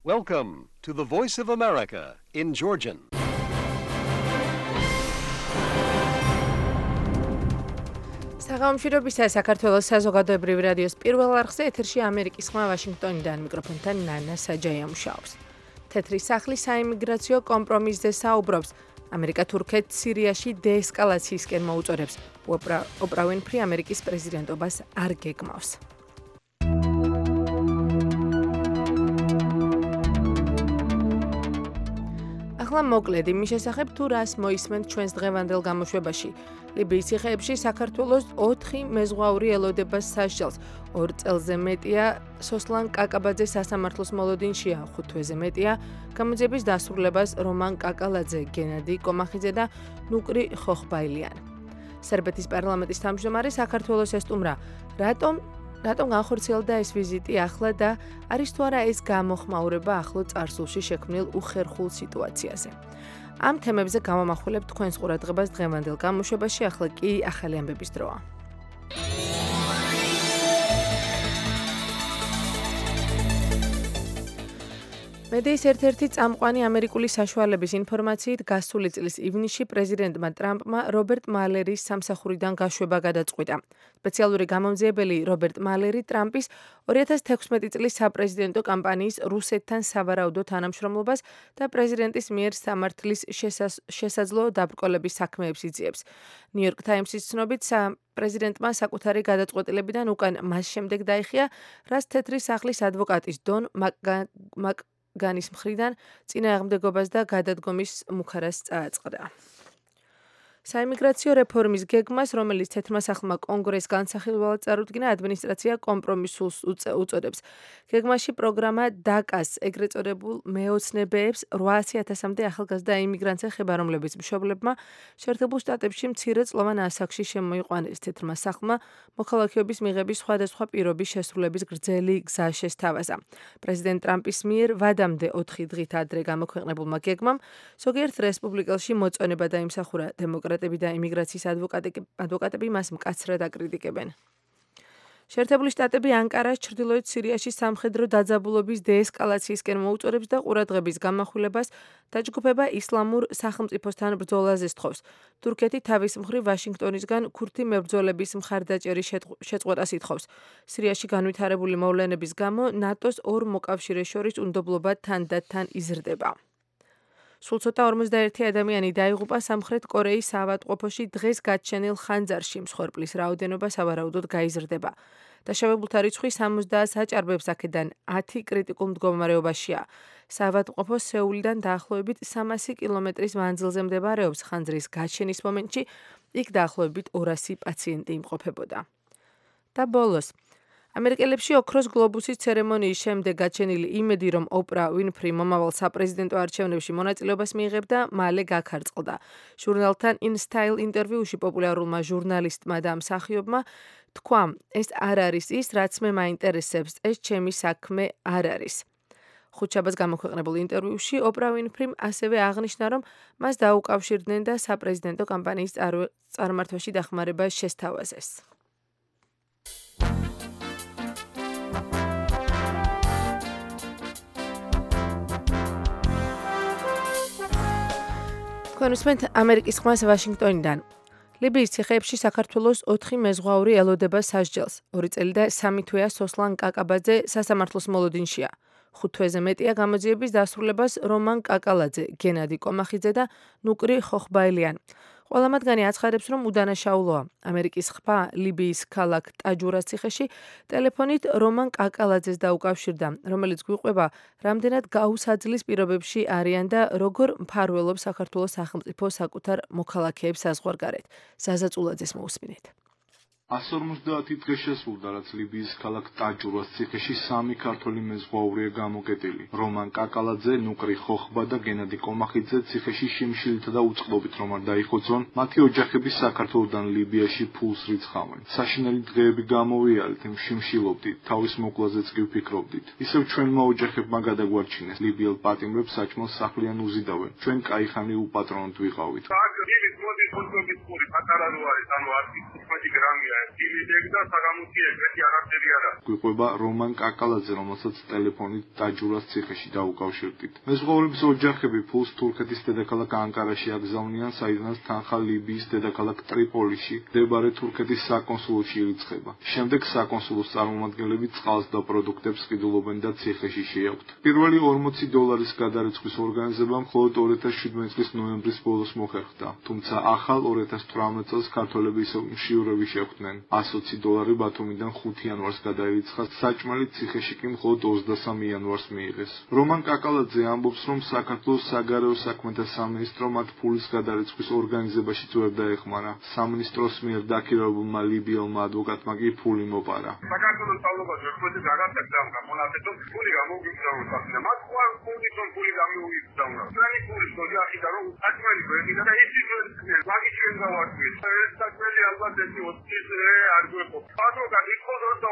Welcome to the Voice of America in Georgian. საღამოშირობისა საქართველოს საზოგადოებრივი რადიოს პირველ არხზე ეთერში ამერიკის ხმა ვაშინგტონიდან მიკროფონთან ნანა საჯაია მუშაობს. თეთრი სახლის საიმიგრაციო კომპრომისზე საუბრობს. ამერიკა თურქეთს სირიაში დეესკალაციისკენ მოუწოდებს. ოპრა უინფრი ამერიკის პრეზიდენტობას არ გეგმავს. ახლა მოკლედ იმის შესახებ თუ რას მოისმენთ ჩვენს დღევანდელ გამოშვებაში. ლიბიის ციხეებში საქართველოს 4 მეზღვაური ელოდება სასჯელს. 2 წელზე მეტია სოსლან კაკაბაძეს სასამართლოს მოლოდინშია, 5 თვეზე მეტია გამოძიების დასრულებას რომან კაკალაძე, გენადი კომახიძე და ნუკრი ხოხბაილიან. სერბეთის პარლამენტის თავმჯდომარე საქართველოს ესტუმრა, რატომ განხორციელდა ეს ვიზიტი ახლა და არის თუ არა ეს გამოხმაურება ახლო წარსულში შექმნილ უხერხულ სიტუაციაზე. ამ თემებზე გამომახვილებ თქვენს ყურადღებას დღევანდელ გამოშვებაში, ახლა კი ახალი ამბების დროა. მედიის ერთ-ერთი წამყვანი ამერიკული საშუალების ინფორმაციით გასული წლის ივნისში პრეზიდენტმა ტრამპმა რობერტ მალერის სამსახურიდან გაშვება გადაწყვიტა. სპეციალური გამომძიებელი რობერტ მალერი ტრამპის 2016 წლის საპრეზიდენტო კამპანიის რუსეთთან სავარაუდო თანამშრომლობას და პრეზიდენტის მიერ სამართლის შესაძლო დაბრკოლების საქმეებს იძიებს. ნიუ-იორკ ტაიმსის ცნობით პრეზიდენტმა საკუთარი გადაწყვეტილებიდან უკან მას შემდეგ დაიხია, რაც თეთრი სახლის ადვოკატის დონ მაკგანის მხრიდან წინააღმდეგობას და გადადგომის მუქარას წააწყდა. საიმიგრაციო რეფორმის გეგმას, რომელიც თეთრმა სახლმა კონგრესს განსახილველად წარუდგინა, ადმინისტრაცია კომპრომისულს უწოდებს. გეგმაში პროგრამა დაკას ეგრეთ წოდებულ მეოცნებეებს 800,000-მდე ახალგაზრდა იმიგრანტს ეხება, რომლებიც მშობლებმა შეერთებულ შტატებში მცირეწლოვან ასაკში შემოიყვანეს. თეთრმა სახლმა მოქალაქეობის მიღების სხვადასხვა პირობის შესრულების გრძელი გზა შესთავაზა. პრეზიდენტ ტრამპის მიერ ვადამდე 4 დღით ადრე გამოქვეყნებულმა გეგმამ ზოგიერთ რესპუბლიკელში მოწონება დაიმსახურა. დემოკრატები და იმიგრაციის ადვოკატები მას მკაცრად აკრიტიკებენ. შეერთებული შტატები ანკარას ჩრდილოეთ სირიაში სამხედრო დაძაბულობის დეესკალაციისკენ მოუწოდებს და ყურადღების გამახვილებას დაჯგუფება ისლამურ სახელმწიფოსთან ბრძოლაზე სთხოვს. თურქეთი თავის მხრივ ვაშინგტონისგან ქურთი მებრძოლების მხარდაჭერის შეწყვეტას ითხოვს. სირიაში განვითარებული მოვლენების გამო ნატოს 2 მოკავშირეს შორის უნდობლობა თანდათან იზრდება. სულ ცოტა 51 ადამიანი დაიღუპა სამხრეთ კორეის საავადმყოფოში დღეს გაჩენილ ხანძარში. მსხვერპლის რაოდენობა სავარაუდოდ გაიზრდება. დაშავებულთა რიცხვი 70-ს აჭარბებს, აქედან 10 კრიტიკულ მდგომარეობაშია. საავადმყოფო სეულიდან დაახლოებით 300 კილომეტრის მანძილზე მდებარეობს. ხანძრის გაჩენის მომენტში იქ დაახლოებით 200 პაციენტი იმყოფებოდა. და ბოლოს ამერიკელებში ოქროს გლობუსის ცერემონიის შემდეგ გაჩენილი იმედი, რომ ოპრა უინფრი მომავალ საპრეზიდენტო არჩევნებში მონაწილეობას მიიღებდა, მალე გაქარწყლდა. ჟურნალთან In Style ინტერვიუში პოპულარულმა ჟურნალისტმა და მსახიობმა თქვა, ეს არ არის ის, რაც მე მაინტერესებს, ეს ჩემი საქმე არ არის. ხუთშაბათს გამოქვეყნებულ ინტერვიუში ოპრა უინფრიმ ასევე აღნიშნა, რომ მას დაუკავშირდნენ და საპრეზიდენტო კამპანიის წარმართვაში დახმარება შესთავაზეს. თქვენ უსმენთ ამერიკის ხმას ვაშინგტონიდან. ლიბიის ციხეებში საქართველოს 4 მეზღვაური ელოდება სასჯელს. 2 წელი და 3 თვეა სოსლან კაკაბაძე სასამართლოს მოლოდინშია. 5 თვეზე მეტია გამოძიების დასრულებას რომან კაკალაძე, გენადი კომახიძე და ნუკრი ხოხბაილიან. ყველა მათგანი აცხადებს, რომ უდანაშაულოა. ამერიკის ხმა ლიბიის ქალაქ ტაჯურას ციხეში ტელეფონით რომან კაკალაძეს დაუკავშირდა, რომელიც გვიყვება, რამდენად გაუსაძლის პირობებში არიან და როგორ მფარველობს საქართველოს სახელმწიფო საკუთარ მოქალაქეებს საზღვარგარეთ. ზაზა წულაძეს მოусმინეთ. 150 დღე შესრულდა, რაც ლიბიის ქალაქ ტაჯურას ციხეში 3 ქართველი მეზღვაურია გამოკეტილი. რომან კაკალაძე, ნუკრი ხოხბა და გენადი კომახიძე ციხეში შიმშილითა და უწყლობით რომ არ დაიხოცონ, მათი ოჯახები საქართველოდან ლიბიაში ფულს რიცხავენ. საშინელი დღეები გამოვიარეთ, იმ შიმშილობდით, თავის მოკლაზეც კი ვფიქრობდით. ისევ ჩვენმა ოჯახებმა გადაგვარჩინეს, ლიბიელ პატიმრებს საჭმელს სახლიან უზიდავენ. ჩვენ კაიხანი უპატრონოდ ვიყავით. 18 გრამია დიმედეკ და საგამოწი ეგრეთი არაფერი არა. გვიყვება რომან კაკალაძე, რომელსაც ტელეფონით დაჯურას ციხეში დაუკავშირდით. მეზღვაურების ოჯახები ფულს თურქეთის დედაქალაქ ანკარაში აგზავნიან, საიდანაც თანხა ლიბიის დედაქალაქ ტრიპოლიში მდებარე თურქეთის საკონსულოში ირიცხება. შემდეგ საკონსულოს წარმომადგენლები წყალს და პროდუქტებს ყიდულობენ და ციხეში შეაქვთ. პირველი $40 გადარიცხვის ორგანიზება მხოლოდ 2017 წლის ნოემბრის ბოლოს მოხერხდა, თუმცა ახალ 2018 წელს ქართველები ისევ მშიურები შეხვდნენ. $120 ბათუმიდან 5 იანვარს გადაირიცხა, საჭმელი ციხეში კი მხოლოდ 23 იანვარს მიიღეს. რომან კაკალაძე ამბობს, რომ საქართველოს საგარეო საქმეთა სამინისტრო მათ ფულის გადარიცხვის ორგანიზებაშიც ვერ დაეხმარა. სამინისტროს მიერ დაქირავებულმა ლიბიელმა ადვოკატმა კი ფული მოპარა. საქართველოს სწავლობას ვერცხლზე გადაგაკეთდა ამ გამონათეთო ფული გამოგიგზავნა და მათ ხوار კონდიციონი ფული გამოგიგზავნა. ძალი ფულის ოჯახიდან რომ საჭმელი გვერდიდა და ის ის მაგის ჩვენ გავარკვიეთ. ეს საჭმელი ალბათ ეს 20 არ გვეყო. ადვოკატი ხოდო და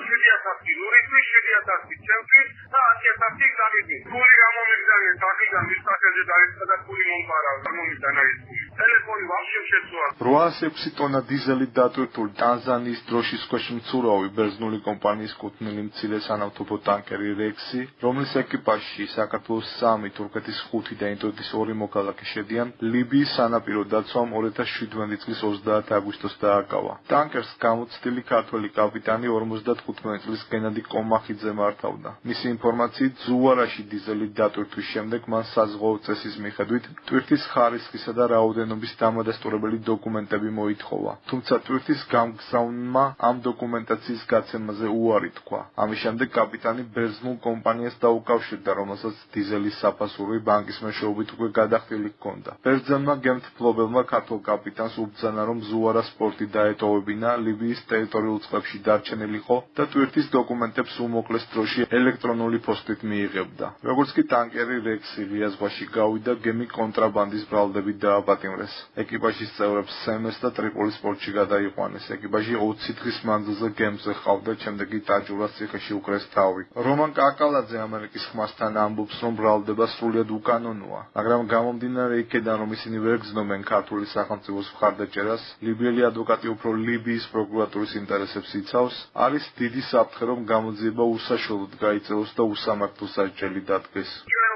4000 ნურისთვის 7000 ჩემთვის და 100000 გამიდი. ფული გამომიგზავნა დაგიდან მის სახელზე დაიწყო და ფული მომყარა. გამომიგზავნა ის ფული. ტელეფონი ვაფშე შეცვალა. 806 ტონა დიზელი დატვირთული ტანზანიის დროშის ქვეშ მცურავი ბერძნული კომპანიის კუთვნილი მცირე სანავთობო ტანკერი რექსი, რომლის ეკიპაჟში საქართველოს 3, თურქეთის 5 და ინდოეთის 2 მოქალაქე შედიან, ლიბიის სანაპირო დაცვამ 2017 წლის 30 აგვისტოს დააკავა. ტანკერს გამოცდილი ქართველი კაპიტანი 55 წლის გენადი კომახიძე მართავდა. მისი ინფორმაციით, ზუარაში დიზელი დატვირთვის შემდეგ მან საზღვაო წესის მიხედვით ტვირთის ხარისხისა და რაოდენობის დამადასტურებელი დოკუმენტები მოითხოვა. თუმცა ტვირთის გამგზავნმა ამ დოკუმენტაციის გაცემაზე უარი თქვა. ამის შემდეგ კაპიტანი ბერძნულ კომპანიას დაუკავშირდა, რომელსაც დიზელის საფასური ბანკის მეშვეობით უკვე გადახდილი ჰქონდა. ბერძენმა გემთმფლობელმა ქართულ კაპიტანს უბრძანა, რომ ზუარა სპორტი დაეტოვებინა, ლიბიის ტერიტორიულ წყლებში დარჩენილიყო და ტვირთის დოკუმენტებს უმოკლეს დროში ელექტრონული პოსტით მიიღებდა. როგორც კი ტანკერი რექსი რიას ზღვაში გავიდა, გემი კონტრაბანდის ბრალდებით დააპატიმრეს. ეკიპაჟის წევრებს სემეს და ტრიპოლის პორტში გადაიყვანეს. ეკიპაჟი 20 დღის მანძილზე გემზე ყავდა, შემდეგ კი დაჯურას ციხეში უკრეს თავი. რომან კაკალაძე ამერიკის ხმასთან ამბობს, რომ ბრალდება სრულიად უკანონოა, მაგრამ გამომდინარე იქედან, რომ ისინი ვერ გრძნობენ ქართული სახელმწიფოს მხარდაჭერას, ლიბიელი ადვოკატი უფრო ლიბიის პროკურატურის ინტერესებს იცავს, არის დიდი საფრთხე, რომ გამოძიება უსაშველოდ გაიწეოს და უსამართლო სასჯელი დადგეს.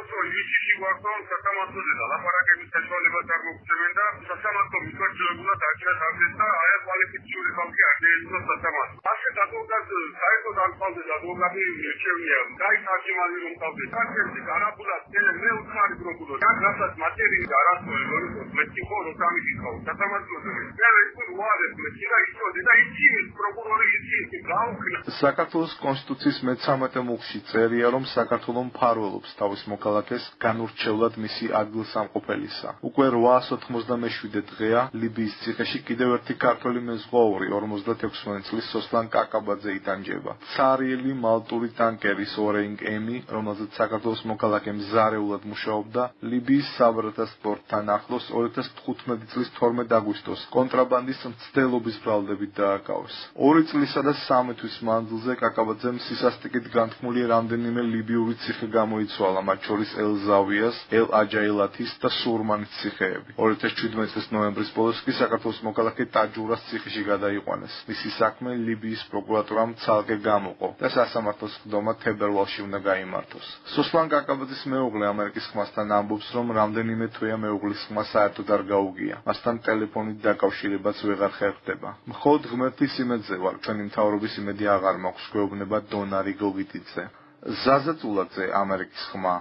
სასამართლოზე ლაპარაკების საშუალებას არ მოგცემენ და სასამართლო მიკროჯებულად აჭრას აღდეს და აი კვალიფიციური ხალხი არ დაეცვა სასამართლო. ასეთ ადვოკატს საერთოდ არ ყავდეს ადვოკატი მირჩევნია. გაითარგმანი რომ ყავდეს. კაცები არაბულად დელე მე უცხარი პროკურორი. აქ რასაც მატერიალი არასწორი როგორ მეტი ხო რომ გამიგიყავ სასამართლოზე. მე ვიყო უარეს მე და იცოდი და იცი პროკურორი იცი გაუქნა. საქართველოს კონსტიტუციის მე-13 მუხლში წერია, რომ საქართველო მფარველობს თავის მოქალაქეს განურჩევლად მისი ადგილსამყოფელისა. უკვე 897 დღეა ლიბიის ციხეში კიდევ ერთი ქართველი მეზღვაური 56 წლის სოსლან კაკაბაძე იტანჯება. ცარიელი მალტური ტანკერის ორეინგ ემი, რომელზეც საქართველოს მოქალაქე მზარეულად მუშაობდა, ლიბიის საბრალდას პორტთან ახლოს 2015 წლის 12 აგვისტოს კონტრაბანდის მცდელობის ბრალდებით დააკავეს. 2 წლისა და 3 თვის მანძილზე კაკაბაძემ სისასტიკით განთქმული რამდენიმე ლიბიური ციხე გამოიცვალა, მათ შორის ელ-ზავიას, ელ-აჯაილათის და სურმანის ციხეები. 2017 წლის ნოემბრის ბოლოს კი საქართველოს მოქალაქე დაჯურას ციხეში გადაიყვანეს. მისი საქმე ლიბიის პროკურატურამ ცალკე გამოყო და სასამართლოს ხდომა თებერვალში უნდა გაიმართოს. სოსლან კაკაბაძის მეუღლე ამერიკის ხმასთან ამბობს, რომ რამდენიმე თვეა მეუღლის ხმა საერთოდ არ გაუგია. მასთან ტელეფონით დაკავშირებაც ვეღარ ხერხდება. მხოლოდ ღმერთის იმედზე ვარ, ჩვენი მთავრობის იმედი აღარ მაქვს, გვეუბნება დონარი გოგიტიძე. ზაზა წულაძე, ამერიკის ხმა.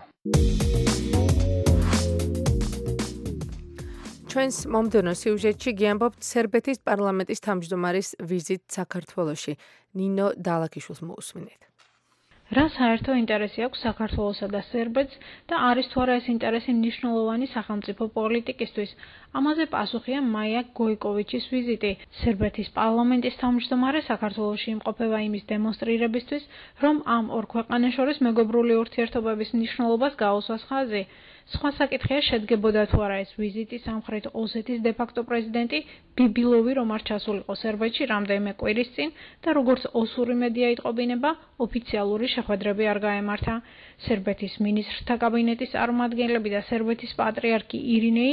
ჩვენს მომდევნო სიუჟეტში გიამბობთ სერბეთის პარლამენტის თავმჯდომარის ვიზიტ საქართველოში. ნინო დალაქიშვილს მოусმინეთ. რა საერთო ინტერესი აქვს საქართველოსა და სერბეთს და არის თუ არა ეს ინტერესი მნიშვნელოვანი სახელმწიფო პოლიტიკისთვის? ამაზე პასუხია მაია გოიკოვიჩის ვიზიტი. სერბეთის პარლამენტის თავმჯდომარე საქართველოში იმყოფება იმის დემონსტრირებისთვის, რომ ამ ორ ქვეყანას შორის მეგობრული ურთიერთობების მნიშვნელობას გაუსვას ხაზი. სხვა საკითხია შედგებოდა თუ არა ეს ვიზიტი სამხრეთ ოსეთის დე-ფაქტო პრეზიდენტი ბიბილოვი რომ არ ჩასულიყო სერბეთში რამდენიმე კვირის წინ და როგორც ოსური მედია იტყობინება, ოფიციალური შეხვედრები არ გაემართა. სერბეთის მინისტრთა კაბინეტის წარმომადგენლები და სერბეთის პატრიარქი ირინეი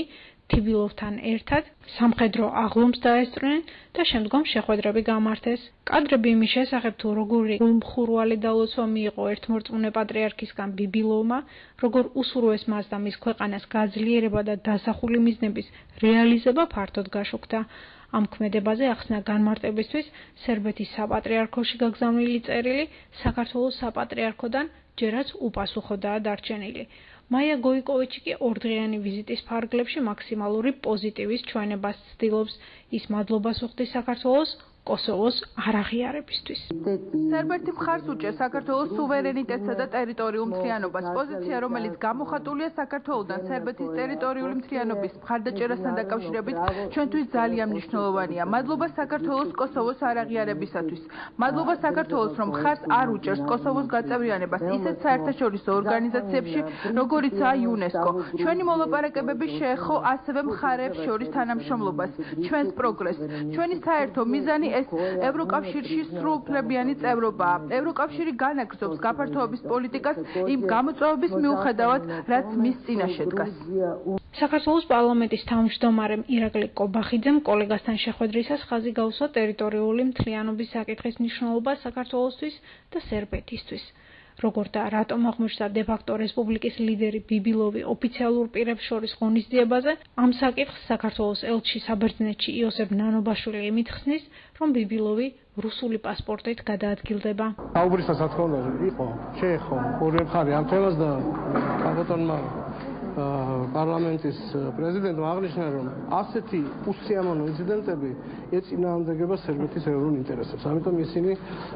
თიბილოვთან ერთად სამხედრო აღლომს დაესწრნენ და შემდგომ შეხვედრები გამართეს. კადრები იმის შესახებ, თუ როგორი გულმხურვალი დალოცვა მიიღო ერთმორწმუნე პატრიარქისგან ბიბილოვმა, როგორ უსურვეს მას და მის ქვეყანას გაძლიერება და დასახული მიზნების რეალიზება ფართოდ გაშუქდა. ამ ქმედებაზე ახსნა განმარტებისთვის სერბეთის საპატრიარქოში გაგზავნილი წერილი საქართველოს საპატრიარქოდან ჯერაც უპასუხოდაა დარჩენილი. მაია გოიკოვიჩი კი ორდღიანი ვიზიტის ფარგლებში მაქსიმალური პოზიტივის ჩვენებას ცდილობს. ის მადლობას უხდის საქართველოს კოსოვოს არაღიარებისთვის. სერბეთი მხარს უჭერს საქართველოს სუვერენიტეტსა და ტერიტორიულ მთლიანობას. პოზიცია, რომელიც გამოხატულია საქართველოდან სერბეთის ტერიტორიული მთლიანობის მხარდაჭერასთან დაკავშირებით, ჩვენთვის ძალიან მნიშვნელოვანია. მადლობა საქართველოს კოსოვოს არაღიარებისათვის. მადლობა საქართველოს, რომ მხარს არ უჭერს კოსოვოს გაწევრიანებას ისეთ საერთაშორისო ორგანიზაციებში, როგორიცაა იუნესკო. ჩვენი მოლაპარაკებები შეეხო ასევე მხარეებს შორის თანამშრომლობას, ჩვენს პროგრესს. ჩვენი საერთო მიზანი ეს ევროკავშირში სრულუფლებიანი წევრობაა. ევროკავშირი განაგრძობს გაფართოების პოლიტიკას იმ გამოწვევების მიუხედავად, რაც მის წინაშე დგას. საქართველოს პარლამენტის თავმჯდომარემ ირაკლი კობახიძემ კოლეგასთან შეხვედრისას ხაზი გაუსვა ტერიტორიული მთლიანობის საკითხის მნიშვნელობას საქართველოსთვის და სერბეთისთვის. როგორც და რატომ აღმოჩნდა დე-ფაქტო რესპუბლიკის ლიდერი ბიბილოვი ოფიციალურ პირებს შორის ღონისძიებაზე, ამ საკითხს საქართველოს ელჩი საბერძნეთში იოსებ ნანობაშვილი იმითხსნის, რომ ბიბილოვი რუსული პასპორტით გადაადგილდება. აუბრისას რა თქმა უნდა იყო, შეეხო ორივე მხარე ამ თემას და ბატონმა პარლამენტის პრეზიდენტმა აღნიშნა, რომ ასეთი უსიამოვნო ინციდენტები ეწინააღმდეგება სერბეთის ეროვნულ ინტერესებს. ამიტომ ისინი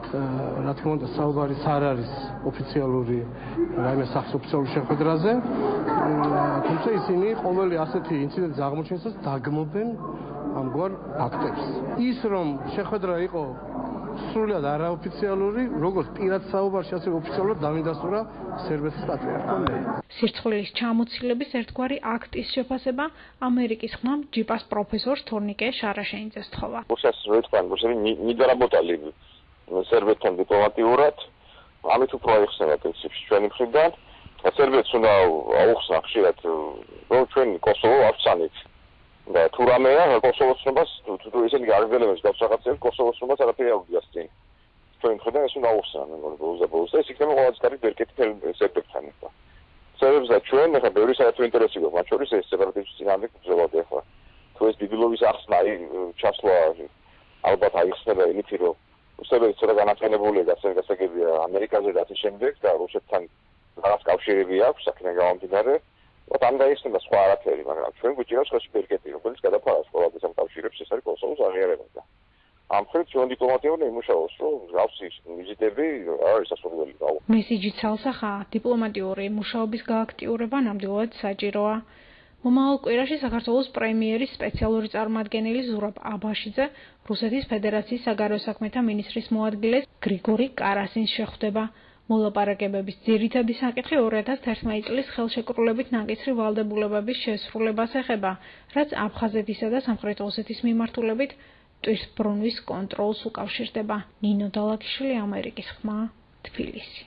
რა თქმა უნდა საუბარიც არ არის ოფიციალური რაიმე საოფიციალურ შეხვედრაზე, თუმცა ისინი ყოველი ასეთი ინციდენტის აღმოჩენისას დაგმობენ ამგვარ აქტებს. ის რომ შეხვედრა იყო სრულად არაოფიციალური, როგორც პირად საუბარში, ასევე ოფიციალურად დავინდასტურა სერბეთის პატრიარქომ. სირცხვილის ჩამოცილების ერთგვარი აქტის შეფასება ამერიკის ხმამ ჯიპას პროფესორს თორნიკე შარაშენიძეს თხოვა. Сейчас ვეთქვან, не доработали სერბეთთან დიპლომატიურად, ამით უფრო აიხსნება პრინციპში ჩვენი მხრიდან. სერბეთს უნდა აუხსნა ხშირად, რომ ჩვენ კოსოვო ავცანით. და თუ რამეა კოსოვოს ცნობას, თუ ისინი გარეგნულებს გავსახაცებს კოსოვოს ცნობას არაფერი არ უდგას წინ. ჩვენ მხრიდან ეს უნდა აუხსნა, მე მგონი ბოლოს და ეს იქნება ყველაზე კარგი ბერკეტი სერბებთან ახლა. სერბებს და ჩვენ ახლა ბევრი საერთო ინტერესი გვაქვს, მათ შორის ეს სეპარატისტების წინააღმდეგ ბრძოლა ახლა. თუ ეს ბიბილოვის ახსნა ჩასვლა ალბათ აიხსნება იმით, რომ რუსები ცოტა განაყენებულია გასაგებია ამერიკაზე და ასე შემდეგ და რუსეთთან რაღაც კავშირები აქვს, აქედან გამომდინარე. ამ დაიხსნება სხვა არაფერი, მაგრამ ჩვენ გვიჭირავს ხელში ბერკეტი, რომელიც გადაფარავს ყველას ამ კავშირებს, ეს არის კოსოვოს აღიარება. ამ ხრივ ჩვენ დიპლომატია უნდა იმუშაოს, რომ მსგავსი ვიზიტები არის სასურველი. მესიჯი ცალსახაა, დიპლომატიური მუშაობის გააქტიურება ნამდვილად საჭიროა. მომავალ კვირაში საქართველოს პრემიერის სპეციალური წარმომადგენელი ზურაბ აბაშიძე რუსეთის ფედერაციის საგარეო საქმეთა მინისტრის მოადგილეს გრიგორი კარასინს შეხვდება. მოლაპარაკებების ძირითადი საკითხი 2011 წლის ხელშეკრულებით ნაკისრი ვალდებულებების შესრულებას ეხება, რაც აფხაზეთისა და სამხრეთ ოსეთის მიმართულებით ტვირთბრუნვის კონტროლს უკავშირდება. ნინო დალაკიშვილი, ამერიკის ხმა, თბილისი.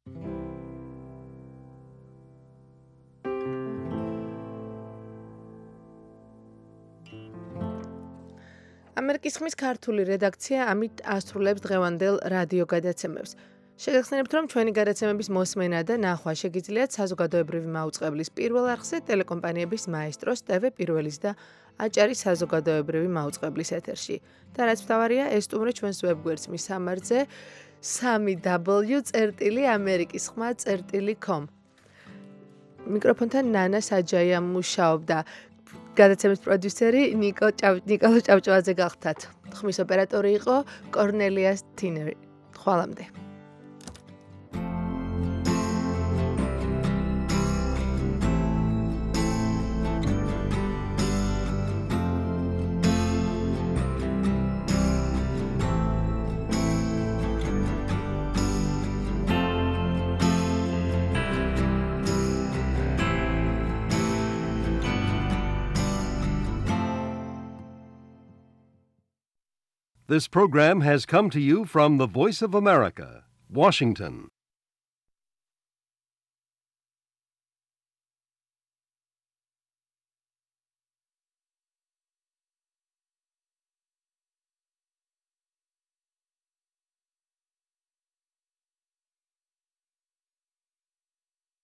ამერიკის ხმის ქართული რედაქცია ამით ასრულებს დღევანდელ რადიო გადაცემებს. შეგახსენებთ, რომ ჩვენი გადაცემების მოსმენა და ნახვა შეგიძლიათ საზოგადოებრივი მაუწყებლის პირველ არხზე ტელეკომპანიების მაესტროს, TV პირველის და აჭარის საზოგადოებრივი მაუწყებლის ეთერში. და რაც მთავარია, ეს სტუმრე ჩვენს ვებგვერდს მისამართზე www.amerikisxma.com. მიკროფონთან ნანა საჯაია მუშაობდა. გადაცემის პროდიუსერი ნიკოლო ჭავჭავაძე გახდათ. ხმის ოპერატორი იყო კორნელია თინერი. ხვალამდე. This program has come to you from the Voice of America, Washington.